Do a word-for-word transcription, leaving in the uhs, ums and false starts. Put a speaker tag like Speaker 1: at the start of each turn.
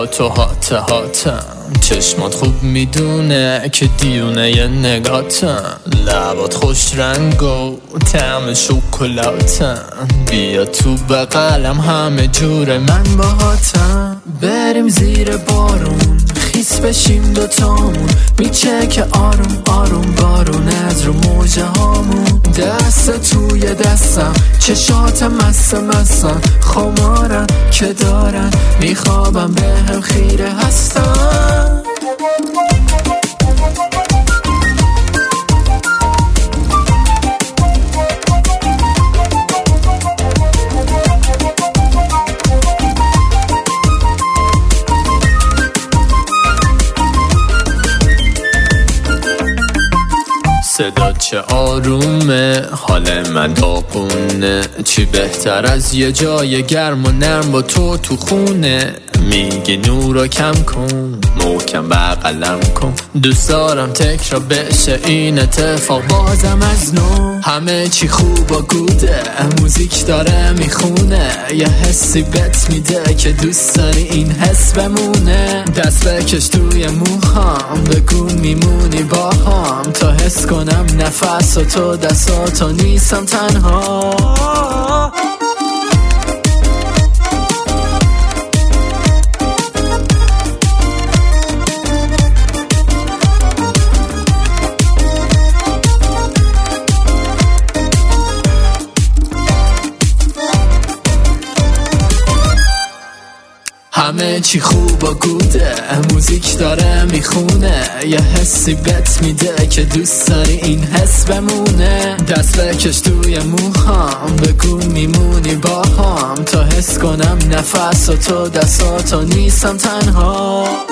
Speaker 1: تو هات هاتم، چشمات خوب میدونه که دیونه ی نگاتم، لبات خوش رنگ و طعم شکلاتم، بیا تو بغلم همه جور من باهاتم. بریم زیر بارون خیس بشیم دوتامون، میچه که آروم آروم بارون از رو موجه هامون. دست توی دستم چشاتم مسته مستن، خمارن که دارن میخوابم به هم خیره هستن. صدا چه آرومه، حال من داغونه، چی بهتر از یه جای گرم و نرم با تو تو خونه. میگی نورو کم کن، محکم بغلم کن، دوست دارم تکرار بشه این اتفاق بازم از نو. همه چی خوب و گوده، موزیک داره میخونه، یه حسی بهت میده که دوست داری این حس بمونه. دست بکش توی موهام، بگو میمونی با هم، تا حس کنم نفس و تو دستاتو نیستم تنها. همه چی خوب و گوده، موزیک داره میخونه، یه حسی بهت میده که دوست داری این حس بمونه. دست بکش توی موهام، بگو میمونی با هم، تا حس کنم نفس و تو دستاتو نیستم تنها.